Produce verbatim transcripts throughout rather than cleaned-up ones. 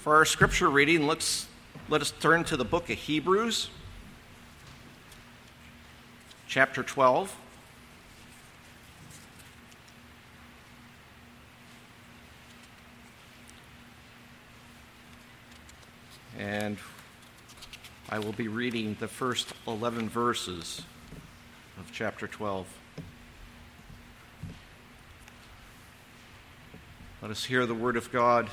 For our scripture reading, let's, let us turn to the book of Hebrews, chapter twelve. And I will be reading the first eleven verses of chapter twelve. Let us hear the word of God.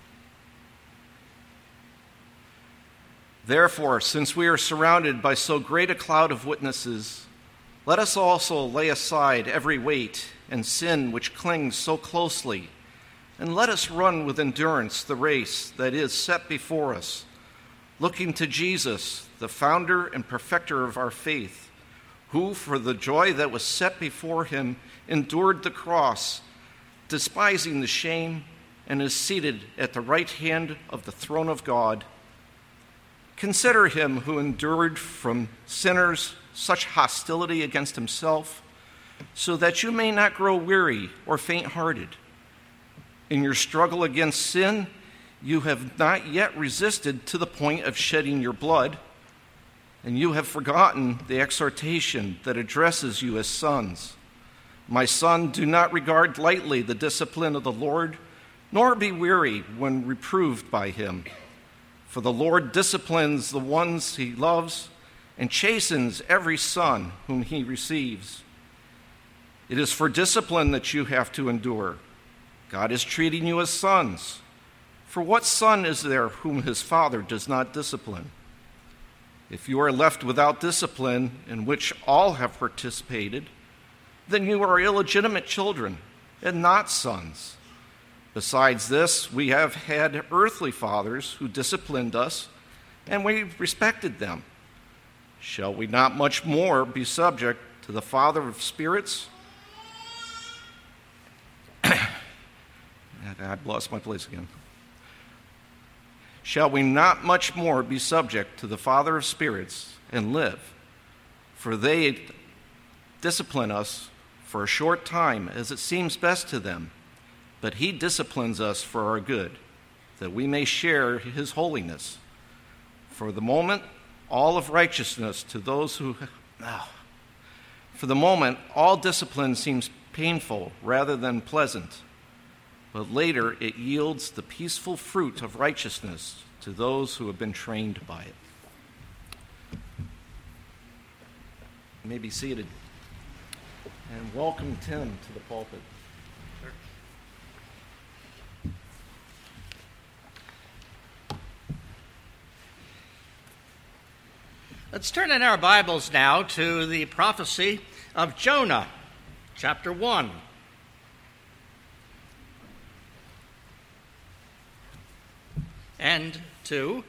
Therefore, since we are surrounded by so great a cloud of witnesses, let us also lay aside every weight and sin which clings so closely, and let us run with endurance the race that is set before us, looking to Jesus, the founder and perfecter of our faith, who, for the joy that was set before him, endured the cross, despising the shame, and is seated at the right hand of the throne of God. Consider him who endured from sinners such hostility against himself, so that you may not grow weary or faint-hearted. In your struggle against sin, you have not yet resisted to the point of shedding your blood, and you have forgotten the exhortation that addresses you as sons. My son, do not regard lightly the discipline of the Lord, nor be weary when reproved by him. For the Lord disciplines the ones he loves and chastens every son whom he receives. It is for discipline that you have to endure. God is treating you as sons. For what son is there whom his father does not discipline? If you are left without discipline, in which all have participated, then you are illegitimate children and not sons. Besides this, we have had earthly fathers who disciplined us, and we respected them. Shall we not much more be subject to the Father of spirits? I lost my place again. Shall we not much more be subject to the Father of spirits and live? For they discipline us for a short time as it seems best to them, but he disciplines us for our good, that we may share his holiness. For the moment, all of righteousness to those who... Oh, for the moment, all discipline seems painful rather than pleasant, but later it yields the peaceful fruit of righteousness to those who have been trained by it. You may be seated. And welcome Tim to the pulpit. Let's turn in our Bibles now to the prophecy of Jonah, chapter one. And two.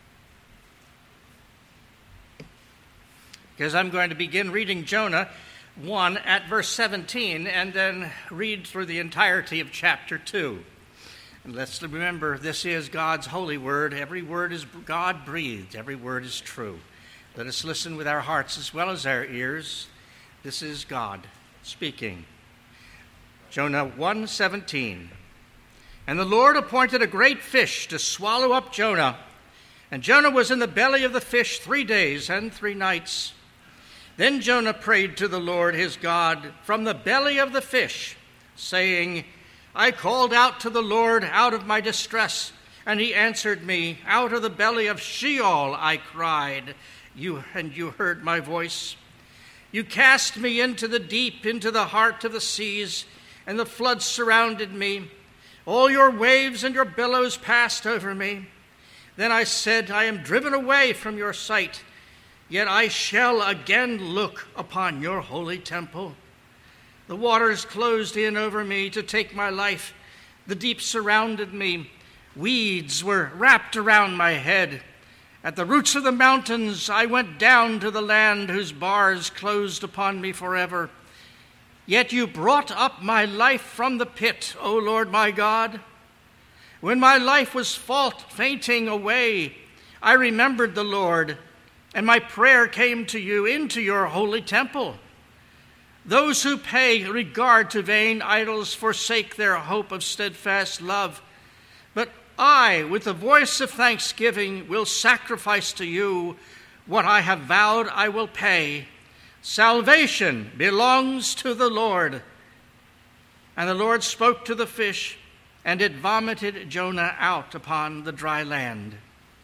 Because I'm going to begin reading Jonah one at verse seventeen and then read through the entirety of chapter two. And let's remember, this is God's holy word. Every word is God-breathed. Every word is true. Let us listen with our hearts as well as our ears. This is God speaking. Jonah one seventeen. And the Lord appointed a great fish to swallow up Jonah. And Jonah was in the belly of the fish three days and three nights. Then Jonah prayed to the Lord his God from the belly of the fish, saying, I called out to the Lord out of my distress, and he answered me. Out of the belly of Sheol I cried, you and you heard my voice. You cast me into the deep, into the heart of the seas, and the floods surrounded me. All your waves and your billows passed over me. Then I said, I am driven away from your sight, yet I shall again look upon your holy temple. The waters closed in over me to take my life. The deep surrounded me. Weeds were wrapped around my head. At the roots of the mountains I went down to the land whose bars closed upon me forever. Yet you brought up my life from the pit, O Lord my God. When my life was fault, fainting away, I remembered the Lord, and my prayer came to you into your holy temple. Those who pay regard to vain idols forsake their hope of steadfast love. But I, with the voice of thanksgiving, will sacrifice to you. What I have vowed I will pay. Salvation belongs to the Lord." And the Lord spoke to the fish, and it vomited Jonah out upon the dry land.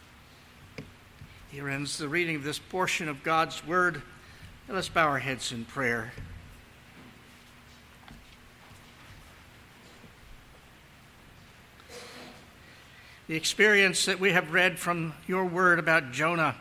Here ends the reading of this portion of God's word. Let us bow our heads in prayer. The experience that we have read from your word about Jonah,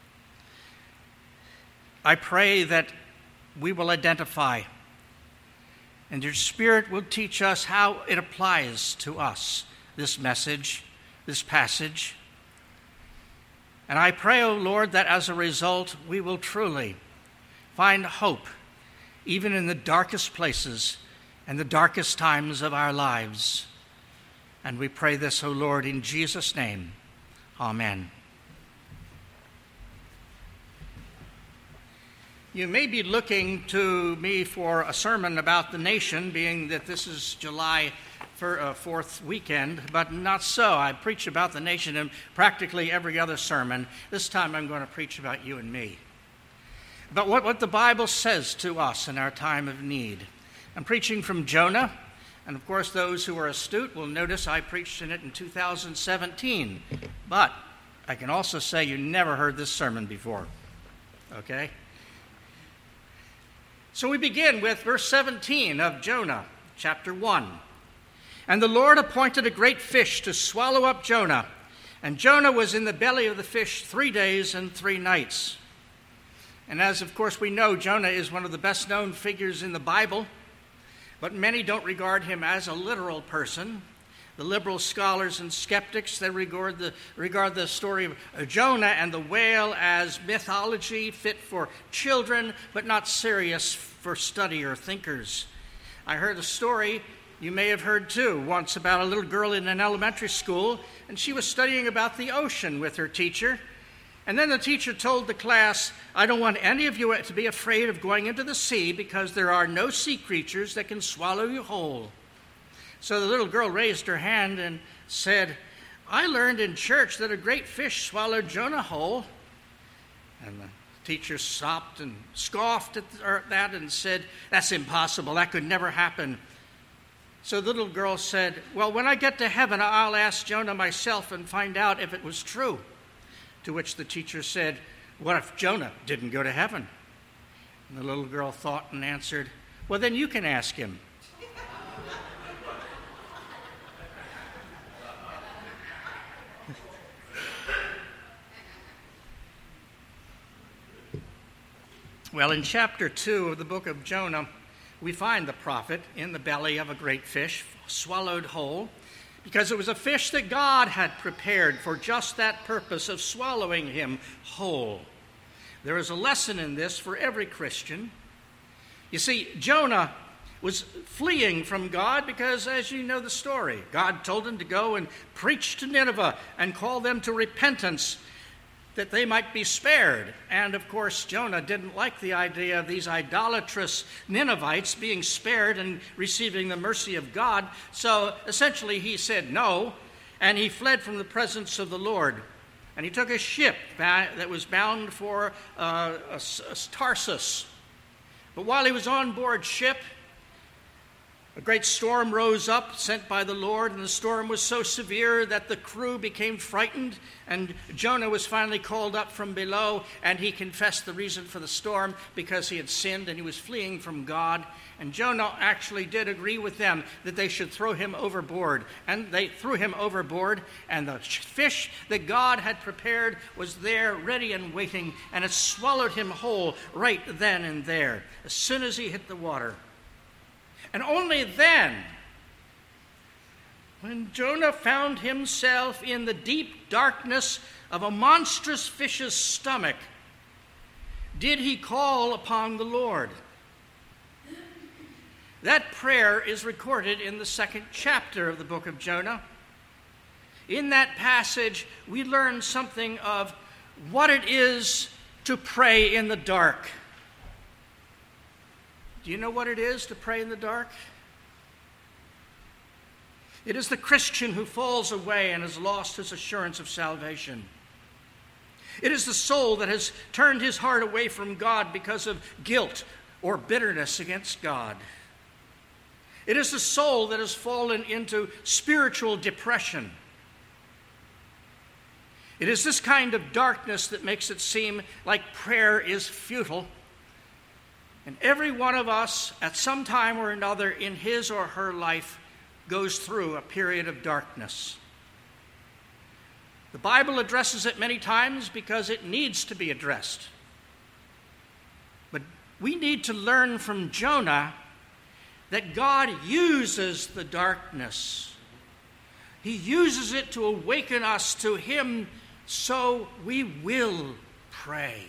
I pray that we will identify, and your Spirit will teach us how it applies to us, this message, this passage. And I pray, O Lord, that as a result, we will truly find hope, even in the darkest places and the darkest times of our lives. And we pray this, O Lord, in Jesus' name. Amen. You may be looking to me for a sermon about the nation, being that this is July fourth weekend, but not so. I preach about the nation in practically every other sermon. This time I'm going to preach about you and me. But what, what the Bible says to us in our time of need. I'm preaching from Jonah, and of course those who are astute will notice I preached in it in two thousand seventeen. But I can also say you never heard this sermon before. Okay? So we begin with verse seventeen of Jonah, chapter one. "And the Lord appointed a great fish to swallow up Jonah, and Jonah was in the belly of the fish three days and three nights." And as, of course, we know, Jonah is one of the best-known figures in the Bible, but many don't regard him as a literal person. The liberal scholars and skeptics, they regard the, regard the story of Jonah and the whale as mythology fit for children, but not serious for study or thinkers. I heard a story you may have heard too, once about a little girl in an elementary school, and she was studying about the ocean with her teacher. And then the teacher told the class, "I don't want any of you to be afraid of going into the sea because there are no sea creatures that can swallow you whole." So the little girl raised her hand and said, "I learned in church that a great fish swallowed Jonah whole." And the teacher sopped and scoffed at that and said, "That's impossible. That could never happen." So the little girl said, "Well, when I get to heaven, I'll ask Jonah myself and find out if it was true." To which the teacher said, "What if Jonah didn't go to heaven?" And the little girl thought and answered, "Well, then you can ask him." Well, in chapter two of the book of Jonah, we find the prophet in the belly of a great fish, swallowed whole, because it was a fish that God had prepared for just that purpose of swallowing him whole. There is a lesson in this for every Christian. You see, Jonah was fleeing from God because, as you know the story, God told him to go and preach to Nineveh and call them to repentance, that they might be spared. And of course, Jonah didn't like the idea of these idolatrous Ninevites being spared and receiving the mercy of God. So essentially he said no, and he fled from the presence of the Lord. And he took a ship that was bound for uh, Tarsus. But while he was on board ship, a great storm rose up, sent by the Lord, and the storm was so severe that the crew became frightened, and Jonah was finally called up from below, and he confessed the reason for the storm because he had sinned and he was fleeing from God. And Jonah actually did agree with them that they should throw him overboard, and they threw him overboard, and the fish that God had prepared was there ready and waiting, and it swallowed him whole right then and there, as soon as he hit the water. And only then, when Jonah found himself in the deep darkness of a monstrous fish's stomach, did he call upon the Lord. That prayer is recorded in the second chapter of the book of Jonah. In that passage, we learn something of what it is to pray in the dark. Do you know what it is to pray in the dark? It is the Christian who falls away and has lost his assurance of salvation. It is the soul that has turned his heart away from God because of guilt or bitterness against God. It is the soul that has fallen into spiritual depression. It is this kind of darkness that makes it seem like prayer is futile. And every one of us, at some time or another in his or her life, goes through a period of darkness. The Bible addresses it many times because it needs to be addressed. But we need to learn from Jonah that God uses the darkness. He uses it to awaken us to him, so we will pray.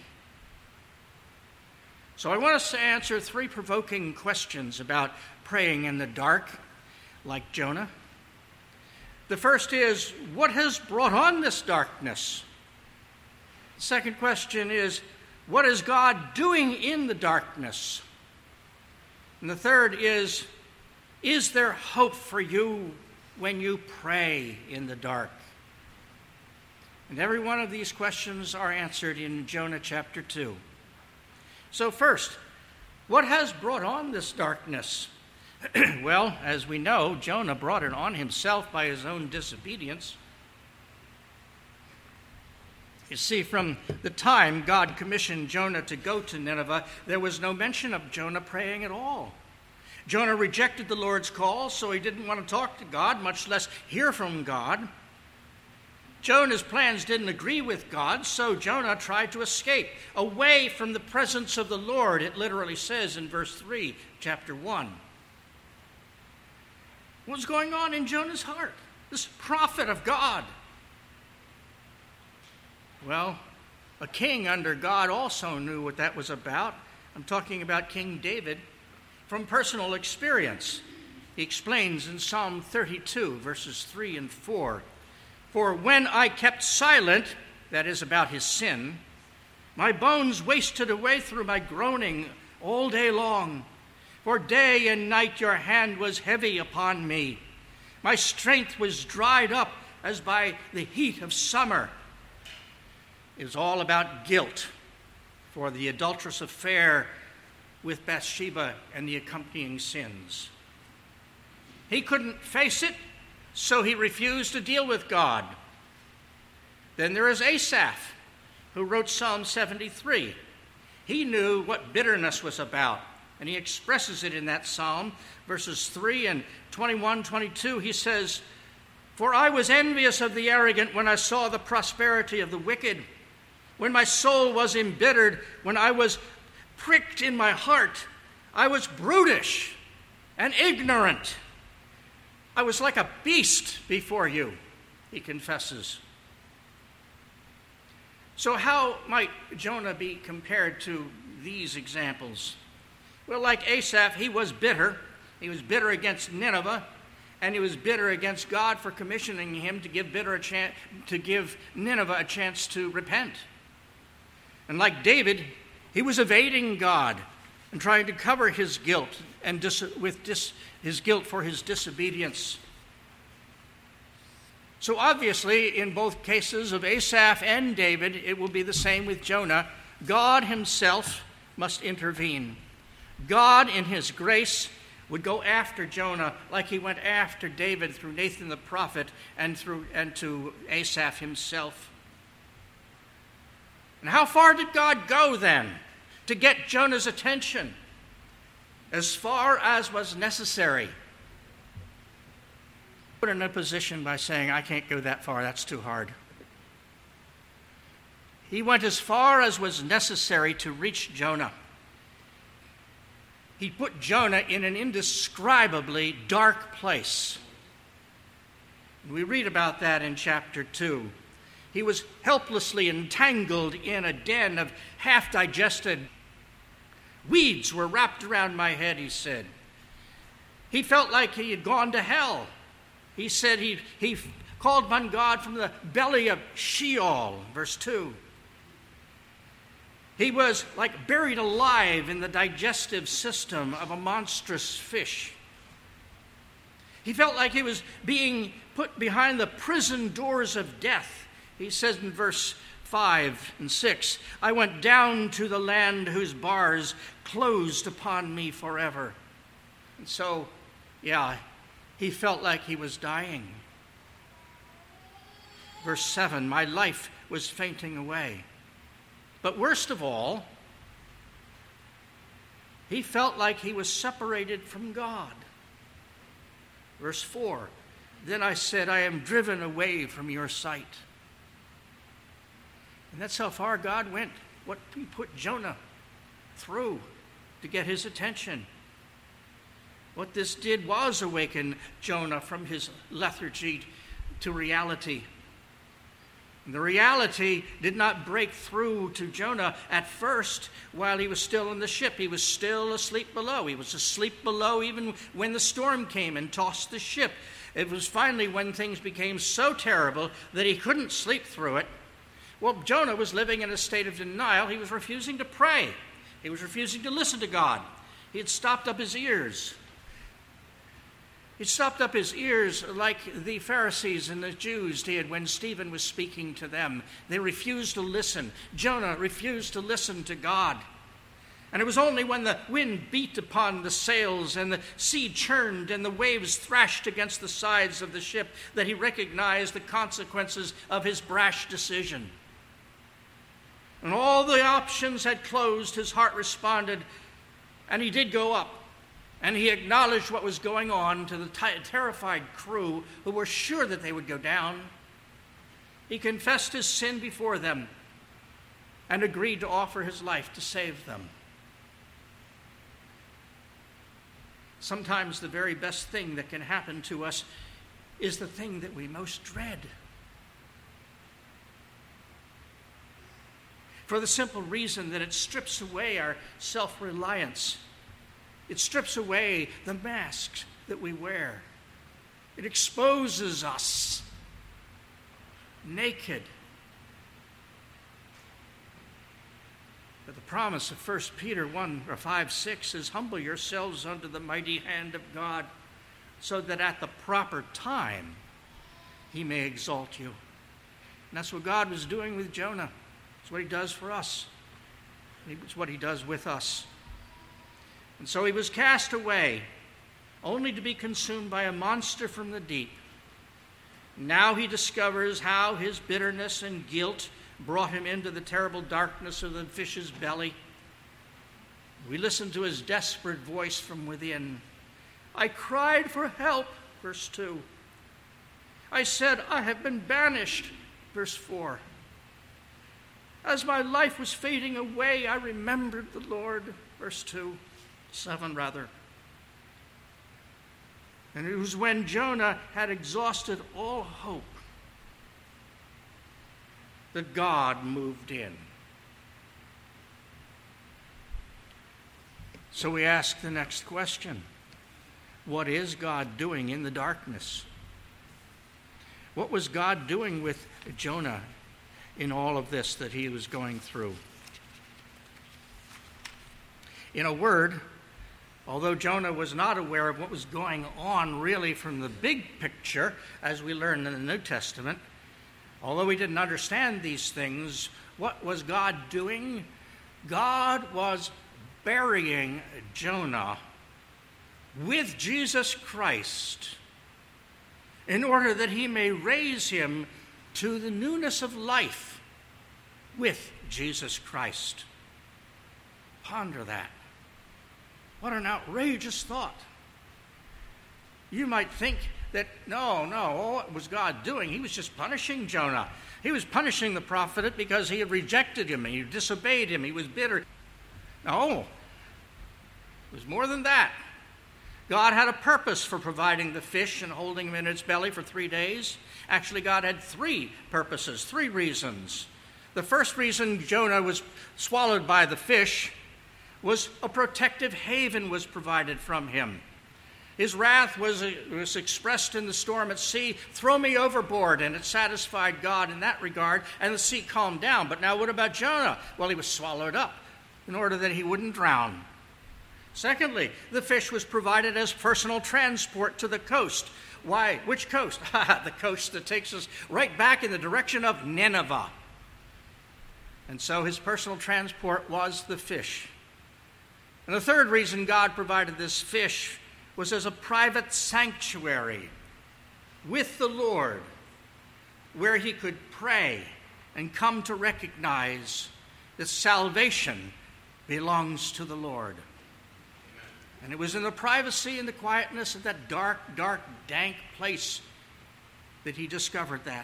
So I want us to answer three provoking questions about praying in the dark, like Jonah. The first is, what has brought on this darkness? The second question is, what is God doing in the darkness? And the third is, is there hope for you when you pray in the dark? And every one of these questions are answered in Jonah chapter two. So first, what has brought on this darkness? Well, as we know, Jonah brought it on himself by his own disobedience. You see, from the time God commissioned Jonah to go to Nineveh, there was no mention of Jonah praying at all. Jonah rejected the Lord's call, so he didn't want to talk to God, much less hear from God. Jonah's plans didn't agree with God, so Jonah tried to escape away from the presence of the Lord. It literally says in verse three, chapter one. What was going on in Jonah's heart? This prophet of God. Well, a king under God also knew what that was about. I'm talking about King David from personal experience. He explains in Psalm thirty-two, verses three and four, "For when I kept silent," that is about his sin, "my bones wasted away through my groaning all day long. For day and night your hand was heavy upon me. My strength was dried up as by the heat of summer." It was all about guilt for the adulterous affair with Bathsheba and the accompanying sins. He couldn't face it, so he refused to deal with God. Then there is Asaph, who wrote Psalm seventy-three. He knew what bitterness was about, and he expresses it in that psalm. Verses three and twenty-one, twenty-two, he says, "For I was envious of the arrogant when I saw the prosperity of the wicked. When my soul was embittered, when I was pricked in my heart, I was brutish and ignorant. I was like a beast before you," he confesses. So how might Jonah be compared to these examples? Well, like Asaph, he was bitter. He was bitter against Nineveh, and he was bitter against God for commissioning him to give bitter a chance, to give Nineveh a chance to repent. And like David, he was evading God and trying to cover his guilt and dis- with dis- his guilt for his disobedience. So obviously, in both cases of Asaph and David, it will be the same with Jonah. God himself must intervene. God, in his grace, would go after Jonah like he went after David through Nathan the prophet and through and to Asaph himself. And how far did God go then to get Jonah's attention? As far as was necessary. Put in a position by saying, "I can't go that far, that's too hard." He went as far as was necessary to reach Jonah. He put Jonah in an indescribably dark place. We read about that in chapter two. He was helplessly entangled in a den of half-digested weeds were wrapped around my head, he said. He felt like he had gone to hell. He said he, he called upon God from the belly of Sheol, verse two. He was like buried alive in the digestive system of a monstrous fish. He felt like he was being put behind the prison doors of death. He says in verse five and six, I went down to the land whose bars closed upon me forever. And so, yeah, he felt like he was dying. Verse seven, my life was fainting away. But worst of all, he felt like he was separated from God. Verse four, then I said, I am driven away from your sight. And that's how far God went, what he put Jonah through to get his attention. What this did was awaken Jonah from his lethargy to reality. And the reality did not break through to Jonah at first while he was still in the ship. He was still asleep below. He was asleep below even when the storm came and tossed the ship. It was finally when things became so terrible that he couldn't sleep through it. Well, Jonah was living in a state of denial. He was refusing to pray. He was refusing to listen to God. He had stopped up his ears. He stopped up his ears like the Pharisees and the Jews did when Stephen was speaking to them. They refused to listen. Jonah refused to listen to God. And it was only when the wind beat upon the sails and the sea churned and the waves thrashed against the sides of the ship that he recognized the consequences of his brash decision. When all the options had closed, his heart responded, and he did go up. And he acknowledged what was going on to the t- terrified crew who were sure that they would go down. He confessed his sin before them and agreed to offer his life to save them. Sometimes the very best thing that can happen to us is the thing that we most dread. For the simple reason that it strips away our self-reliance. It strips away the masks that we wear. It exposes us naked. But the promise of First Peter one or five six is, humble yourselves under the mighty hand of God, so that at the proper time he may exalt you. And that's what God was doing with Jonah. It's what he does for us. It's what he does with us. And so he was cast away, only to be consumed by a monster from the deep. Now he discovers how his bitterness and guilt brought him into the terrible darkness of the fish's belly. We listen to his desperate voice from within. I cried for help, verse two. I said, I have been banished, verse four. As my life was fading away, I remembered the Lord, verse two. Seven, rather. And it was when Jonah had exhausted all hope that God moved in. So we ask the next question. What is God doing in the darkness? What was God doing with Jonah in all of this that he was going through? In a word, although Jonah was not aware of what was going on really from the big picture, as we learn in the New Testament, although he didn't understand these things, what was God doing? God was burying Jonah with Jesus Christ in order that he may raise him to the newness of life with Jesus Christ. Ponder that. What an outrageous thought. You might think that, no, no, what was God doing? He was just punishing Jonah. He was punishing the prophet because he had rejected him and he disobeyed him. He was bitter. No, it was more than that. God had a purpose for providing the fish and holding him in its belly for three days. Actually, God had three purposes, three reasons. The first reason Jonah was swallowed by the fish was a protective haven was provided from him. His wrath was, was expressed in the storm at sea. Throw me overboard, and it satisfied God in that regard, and the sea calmed down. But now what about Jonah? Well, he was swallowed up in order that he wouldn't drown. Secondly, the fish was provided as personal transport to the coast. Why? Which coast? The coast that takes us right back in the direction of Nineveh. And so his personal transport was the fish. And the third reason God provided this fish was as a private sanctuary with the Lord, where he could pray and come to recognize that salvation belongs to the Lord. And it was in the privacy and the quietness of that dark, dark, dank place that he discovered that.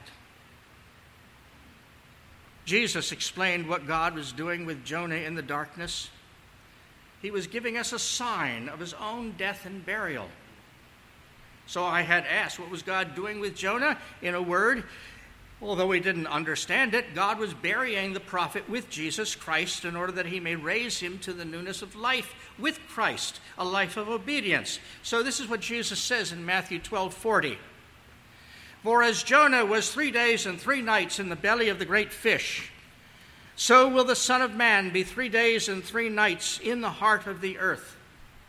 Jesus explained what God was doing with Jonah in the darkness. He was giving us a sign of his own death and burial. So I had asked, what was God doing with Jonah? In a word, although we didn't understand it, God was burying the prophet with Jesus Christ in order that he may raise him to the newness of life with Christ, a life of obedience. So this is what Jesus says in Matthew twelve forty. For as Jonah was three days and three nights in the belly of the great fish, so will the Son of Man be three days and three nights in the heart of the earth.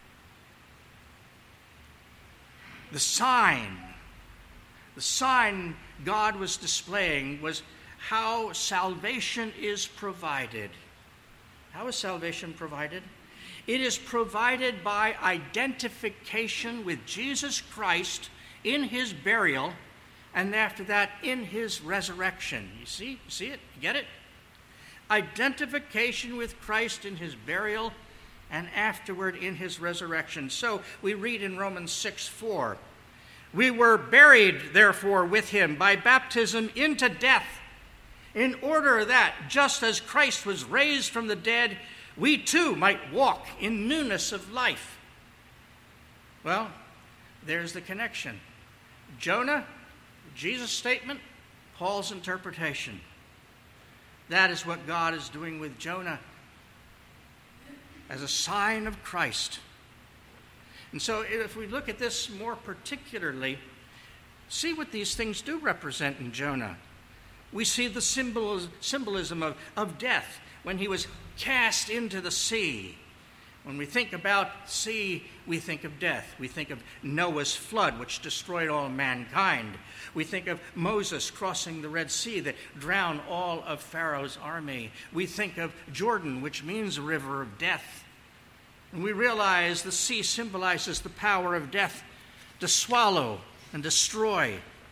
The sign, the sign God was displaying was how salvation is provided. How is salvation provided? It is provided by identification with Jesus Christ in his burial, and after that in his resurrection. You see? You see it? You get it? Identification with Christ in his burial and afterward in his resurrection. So we read in Romans six four, we were buried, therefore, with him by baptism into death, in order that, just as Christ was raised from the dead, we too might walk in newness of life. Well, there's the connection. Jonah, Jesus' statement, Paul's interpretation. That is what God is doing with Jonah as a sign of Christ. And so if we look at this more particularly, see what these things do represent in Jonah. We see the symbolism, symbolism of, of death when he was cast into the sea. When we think about sea, we think of death. We think of Noah's flood, which destroyed all mankind. We think of Moses crossing the Red Sea that drowned all of Pharaoh's army. We think of Jordan, which means a river of death. And we realize the sea symbolizes the power of death to swallow and destroy.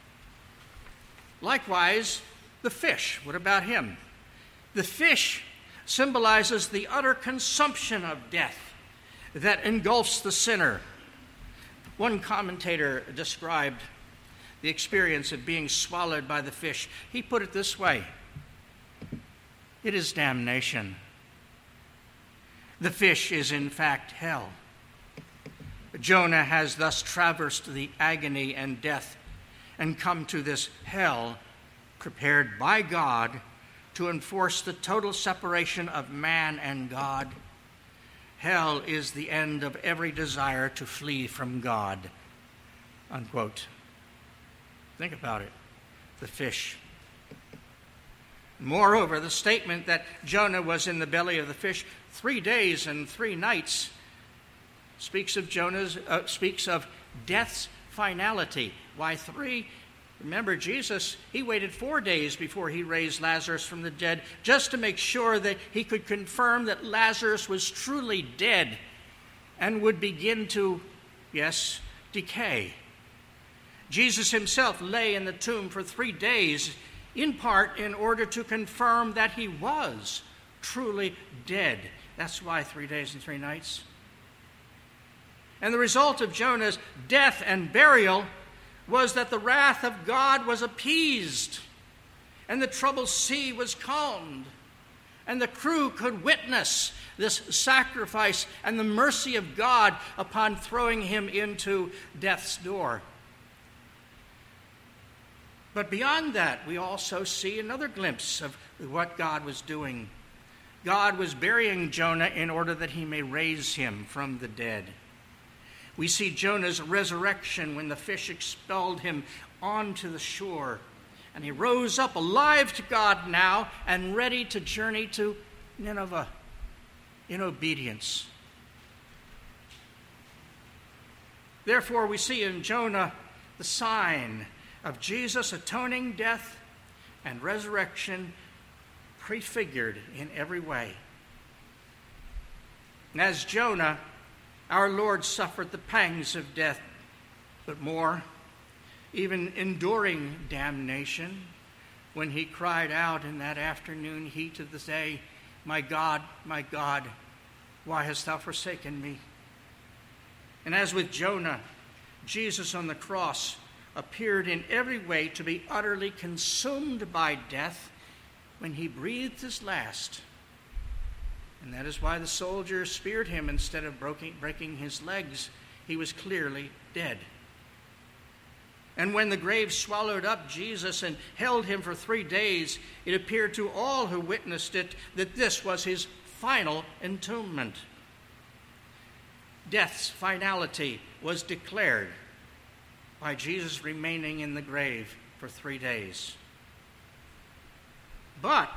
Likewise, the fish. What about him? The fish symbolizes the utter consumption of death that engulfs the sinner. One commentator described the experience of being swallowed by the fish. He put it this way: it is damnation. The fish is in fact hell. Jonah has thus traversed the agony and death and come to this hell prepared by God to enforce the total separation of man and God. Hell is the end of every desire to flee from God. Unquote. Think about it. The fish. Moreover, the statement that Jonah was in the belly of the fish three days and three nights speaks of Jonah's uh, speaks of death's finality. Why three? Remember, Jesus, he waited four days before he raised Lazarus from the dead, just to make sure that he could confirm that Lazarus was truly dead and would begin to, yes, decay. Jesus himself lay in the tomb for three days, in part in order to confirm that he was truly dead. That's why three days and three nights. And the result of Jonah's death and burial was that the wrath of God was appeased, and the troubled sea was calmed, and the crew could witness this sacrifice and the mercy of God upon throwing him into death's door. But beyond that, we also see another glimpse of what God was doing. God was burying Jonah in order that he may raise him from the dead. We see Jonah's resurrection when the fish expelled him onto the shore. And he rose up alive to God now and ready to journey to Nineveh in obedience. Therefore, we see in Jonah the sign of Jesus' atoning death and resurrection prefigured in every way. And as Jonah, our Lord suffered the pangs of death, but more, even enduring damnation, when he cried out in that afternoon heat of the day, "My God, my God, why hast thou forsaken me?" And as with Jonah, Jesus on the cross appeared in every way to be utterly consumed by death when he breathed his last. And that is why the soldier speared him instead of breaking, breaking his legs. He was clearly dead. And when the grave swallowed up Jesus and held him for three days, it appeared to all who witnessed it that this was his final entombment. Death's finality was declared by Jesus remaining in the grave for three days. But,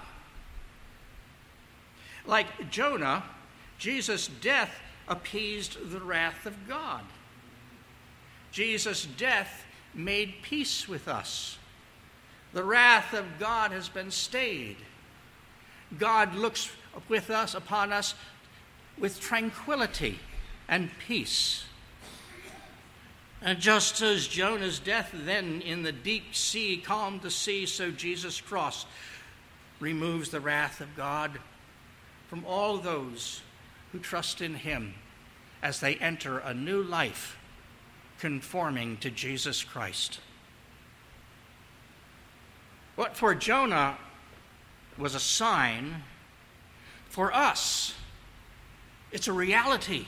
like Jonah, Jesus' death appeased the wrath of God. Jesus' death made peace with us. The wrath of God has been stayed. God looks with us upon us with tranquility and peace. And just as Jonah's death then in the deep sea calmed the sea, so Jesus' cross removes the wrath of God from all those who trust in him as they enter a new life conforming to Jesus Christ. What for Jonah was a sign, for us, it's a reality.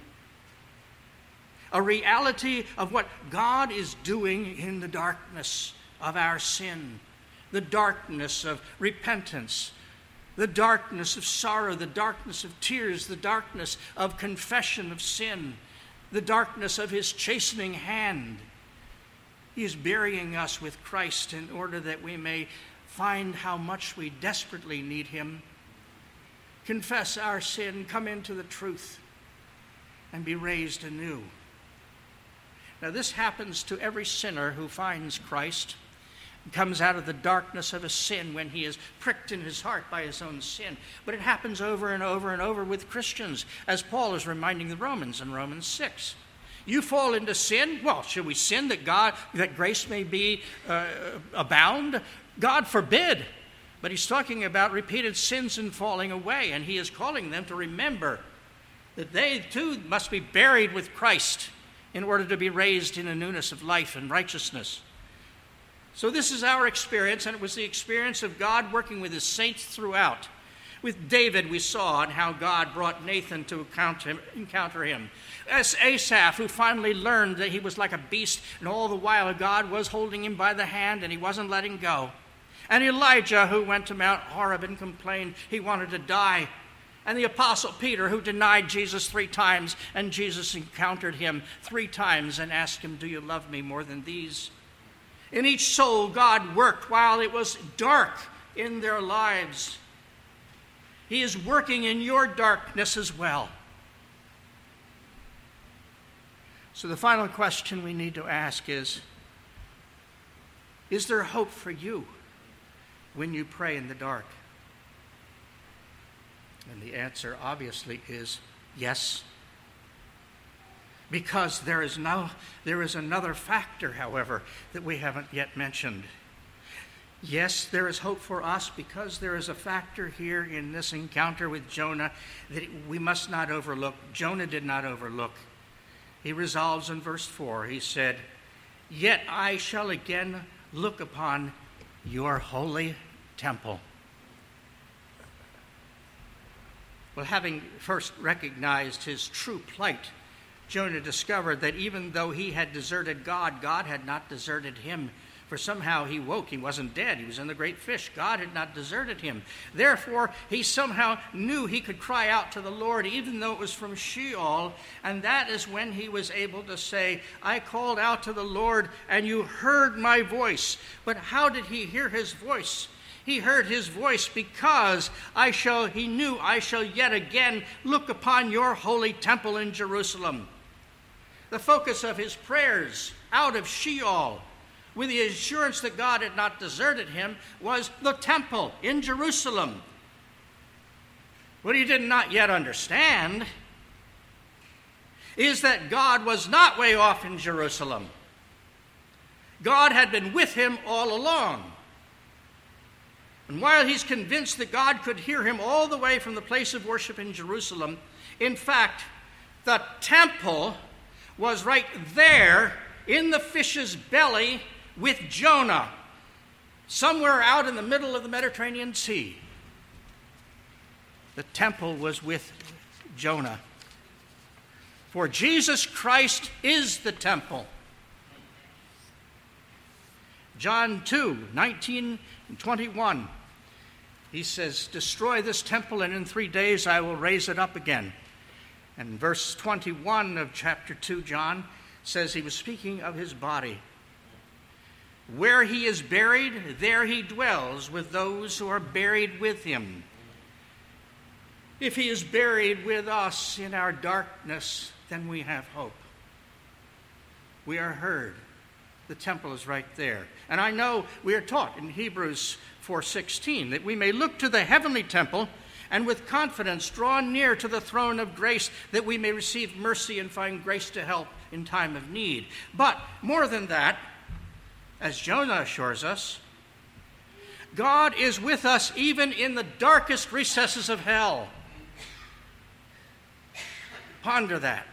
A reality of what God is doing in the darkness of our sin, the darkness of repentance, the darkness of sorrow, the darkness of tears, the darkness of confession of sin, the darkness of his chastening hand. He is burying us with Christ in order that we may find how much we desperately need him, confess our sin, come into the truth, and be raised anew. Now, this happens to every sinner who finds Christ, comes out of the darkness of his sin when he is pricked in his heart by his own sin. But it happens over and over and over with Christians, as Paul is reminding the Romans in Romans six. You fall into sin? Well, should we sin that God, that grace may be uh, abound? God forbid. But he's talking about repeated sins and falling away, and he is calling them to remember that they too must be buried with Christ in order to be raised in a newness of life and righteousness. So this is our experience, and it was the experience of God working with his saints throughout. With David, we saw and how God brought Nathan to encounter him. As Asaph, who finally learned that he was like a beast, and all the while God was holding him by the hand, and he wasn't letting go. And Elijah, who went to Mount Horeb and complained he wanted to die. And the Apostle Peter, who denied Jesus three times, and Jesus encountered him three times and asked him, "Do you love me more than these?" In each soul, God worked while it was dark in their lives. He is working in your darkness as well. So the final question we need to ask is, is there hope for you when you pray in the dark? And the answer obviously is yes. Because there is no, there is another factor, however, that we haven't yet mentioned. Yes, there is hope for us because there is a factor here in this encounter with Jonah that we must not overlook. Jonah did not overlook. He resolves in verse four, he said, "Yet I shall again look upon your holy temple." Well, having first recognized his true plight, Jonah discovered that even though he had deserted God, God had not deserted him. For somehow he woke. He wasn't dead. He was in the great fish. God had not deserted him. Therefore, he somehow knew he could cry out to the Lord, even though it was from Sheol. And that is when he was able to say, "I called out to the Lord, and you heard my voice." But how did he hear his voice? He heard his voice because I shall, he knew, I shall yet again look upon your holy temple in Jerusalem. the focus of his prayers out of Sheol, with the assurance that God had not deserted him, was the temple in Jerusalem. What he did not yet understand is that God was not way off in Jerusalem. God had been with him all along. And while he's convinced that God could hear him all the way from the place of worship in Jerusalem, in fact, the temple was right there in the fish's belly with Jonah, somewhere out in the middle of the Mediterranean Sea. The temple was with Jonah. For Jesus Christ is the temple. John two, nineteen and twenty-one. He says, destroy this temple, and in three days I will raise it up again. And verse twenty-one of chapter two, John, says he was speaking of his body. Where he is buried, there he dwells with those who are buried with him. If he is buried with us in our darkness, then we have hope. We are heard. The temple is right there. And I know we are taught in Hebrews four sixteen that we may look to the heavenly temple and with confidence draw near to the throne of grace, that we may receive mercy and find grace to help in time of need. But more than that, as Jonah assures us, God is with us even in the darkest recesses of hell. Ponder that.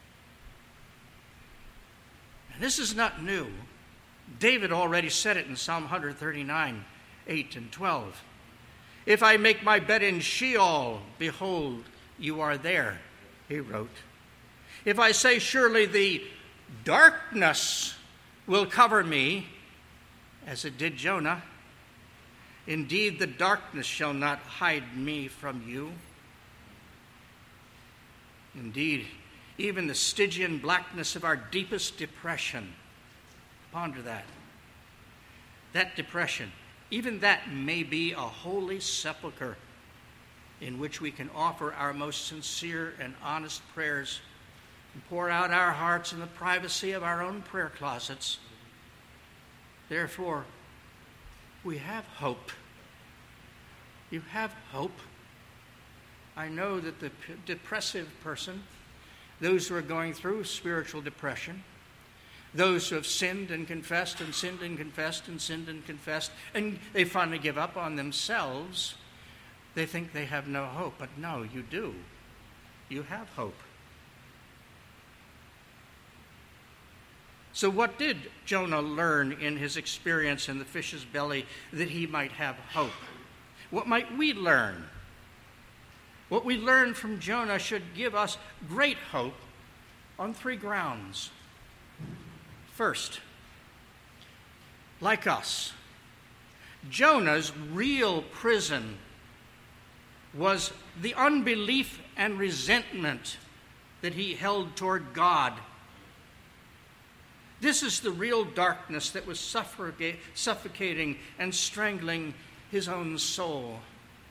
And this is not new. David already said it in Psalm one thirty-nine, eight and twelve. If I make my bed in Sheol, behold, you are there, he wrote. If I say, surely the darkness will cover me, as it did Jonah, indeed the darkness shall not hide me from you. Indeed, even the Stygian blackness of our deepest depression, ponder that. That depression, even that may be a holy sepulcher in which we can offer our most sincere and honest prayers and pour out our hearts in the privacy of our own prayer closets. Therefore, we have hope. You have hope. I know that the p- depressive person, those who are going through spiritual depression, those who have sinned and confessed and sinned and confessed and sinned and confessed, and they finally give up on themselves, they think they have no hope. But no, you do. You have hope. So what did Jonah learn in his experience in the fish's belly that he might have hope? What might we learn? What we learn from Jonah should give us great hope on three grounds. First, like us, Jonah's real prison was the unbelief and resentment that he held toward God. This is the real darkness that was suffocating and strangling his own soul.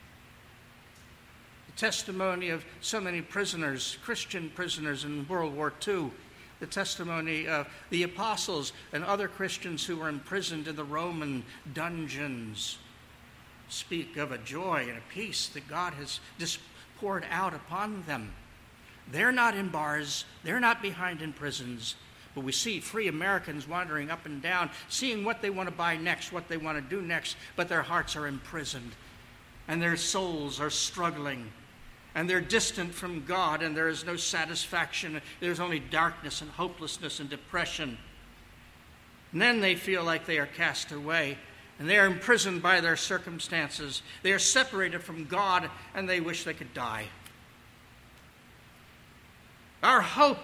The testimony of so many prisoners, Christian prisoners in World War Two, the testimony of the apostles and other Christians who were imprisoned in the Roman dungeons, speak of a joy and a peace that God has just poured out upon them. They're not in bars, they're not behind in prisons, but we see free Americans wandering up and down, seeing what they want to buy next, what they want to do next, but their hearts are imprisoned, and their souls are struggling, and they're distant from God, and there is no satisfaction. There's only darkness and hopelessness and depression. And then they feel like they are cast away, and they are imprisoned by their circumstances. They are separated from God, and they wish they could die. Our hope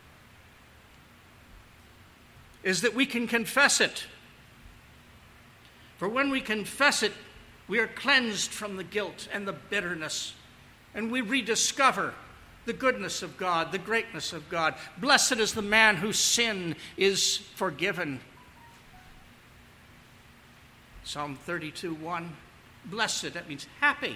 is that we can confess it. For when we confess it, we are cleansed from the guilt and the bitterness, and we rediscover the goodness of God, the greatness of God. Blessed is the man whose sin is forgiven. Psalm thirty-two, one. Blessed, that means happy.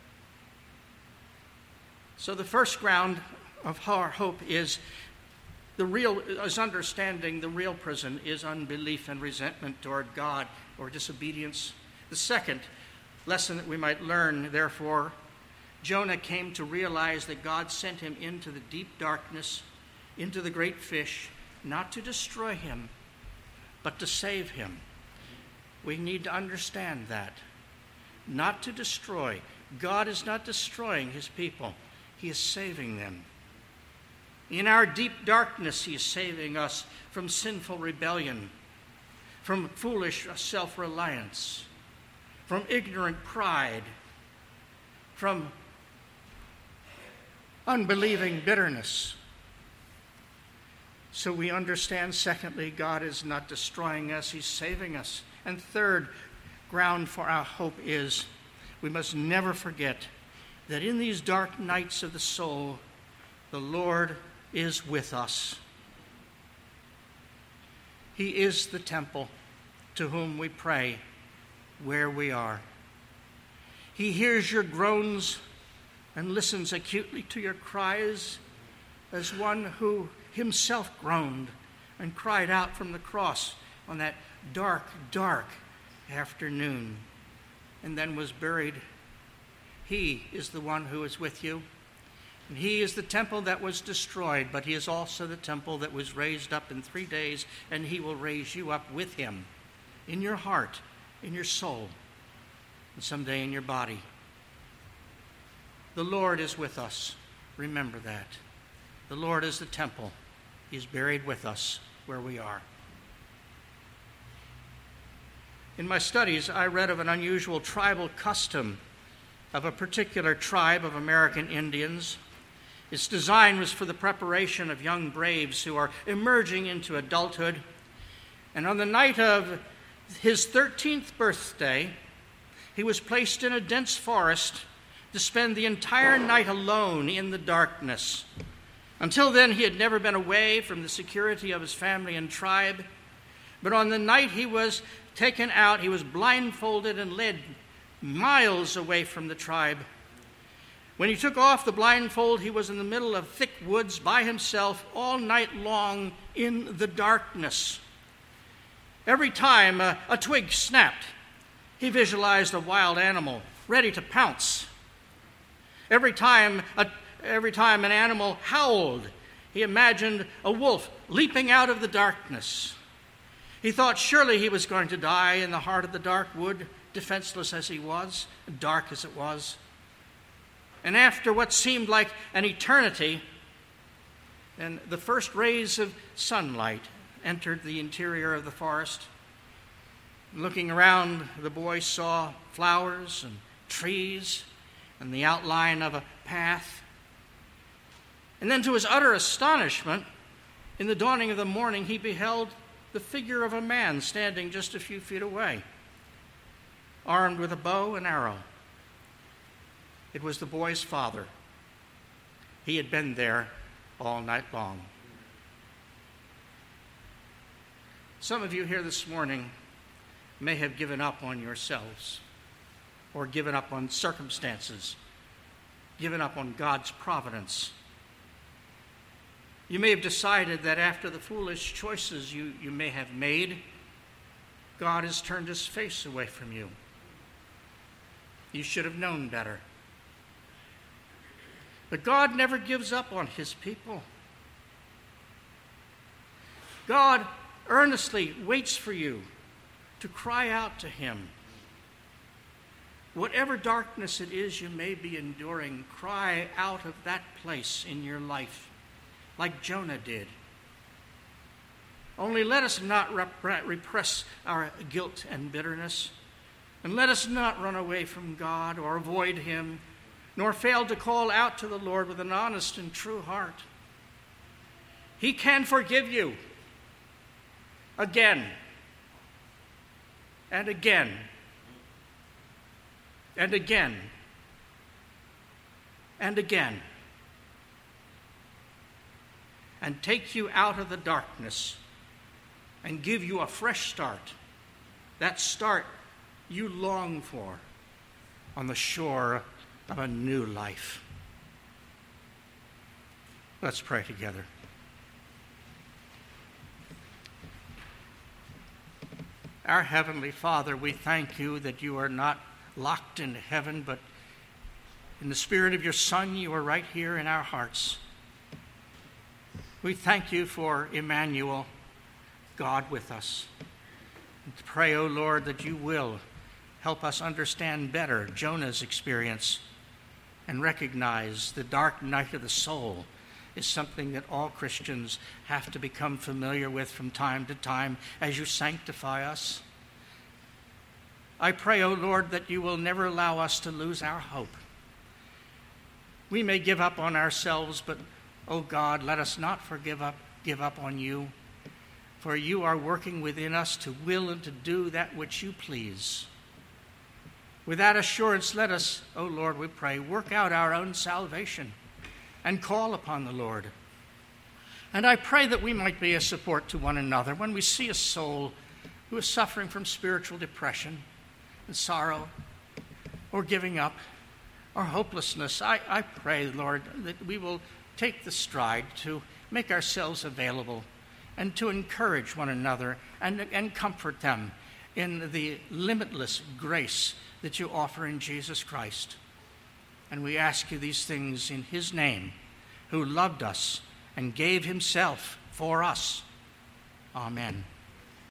So the first ground of our hope is The real is understanding the real prison is unbelief and resentment toward God or disobedience. The second lesson that we might learn, therefore, Jonah came to realize that God sent him into the deep darkness, into the great fish, not to destroy him, but to save him. We need to understand that. Not to destroy. God is not destroying his people. He is saving them. In our deep darkness, he is saving us from sinful rebellion, from foolish self-reliance, from ignorant pride, from unbelieving bitterness. So we understand, secondly, God is not destroying us, he's saving us. And third ground for our hope is we must never forget that in these dark nights of the soul, the Lord is with us. He is the temple to whom we pray where we are. He hears your groans and listens acutely to your cries as one who himself groaned and cried out from the cross on that dark, dark afternoon and then was buried. He is the one who is with you. And he is the temple that was destroyed, but he is also the temple that was raised up in three days, and he will raise you up with him in your heart, in your soul, and someday in your body. The Lord is with us. Remember that. The Lord is the temple. He is buried with us where we are. In my studies, I read of an unusual tribal custom of a particular tribe of American Indians. Its design was for the preparation of young braves who are emerging into adulthood. And on the night of his thirteenth birthday, he was placed in a dense forest to spend the entire night alone in the darkness. Until then, he had never been away from the security of his family and tribe. But on the night he was taken out, he was blindfolded and led miles away from the tribe. When he took off the blindfold, he was in the middle of thick woods by himself all night long in the darkness. Every time a, a twig snapped, he visualized a wild animal ready to pounce. Every time, a, every time an animal howled, he imagined a wolf leaping out of the darkness. He thought surely he was going to die in the heart of the dark wood, defenseless as he was, dark as it was. And after what seemed like an eternity, and the first rays of sunlight entered the interior of the forest. Looking around, the boy saw flowers and trees and the outline of a path. And then to his utter astonishment, in the dawning of the morning, he beheld the figure of a man standing just a few feet away, armed with a bow and arrow. It was the boy's father. He had been there all night long. Some of you here this morning may have given up on yourselves, or given up on circumstances, given up on God's providence. You may have decided that after the foolish choices you, you may have made, God has turned his face away from you. You should have known better. But God never gives up on his people. God earnestly waits for you to cry out to him. Whatever darkness it is you may be enduring, cry out of that place in your life, like Jonah did. Only let us not rep- repress our guilt and bitterness, and let us not run away from God or avoid him, nor fail to call out to the Lord with an honest and true heart. He can forgive you again and again and again and again, and take you out of the darkness and give you a fresh start, that start you long for on the shore of a new life. Let's pray together. Our Heavenly Father, we thank you that you are not locked in heaven, but in the Spirit of your Son, you are right here in our hearts. We thank you for Emmanuel, God with us. And pray, O Lord, that you will help us understand better Jonah's experience and recognize the dark night of the soul is something that all Christians have to become familiar with from time to time as you sanctify us. I pray, O Lord, that you will never allow us to lose our hope. We may give up on ourselves, but, O God, let us not forgive up, give up on you, for you are working within us to will and to do that which you please. With that assurance, let us, O Lord, we pray, work out our own salvation and call upon the Lord. And I pray that we might be a support to one another when we see a soul who is suffering from spiritual depression and sorrow or giving up or hopelessness. I, I pray, Lord, that we will take the stride to make ourselves available and to encourage one another and, and comfort them in the limitless grace that you offer in Jesus Christ. And we ask you these things in his name, who loved us and gave himself for us. Amen.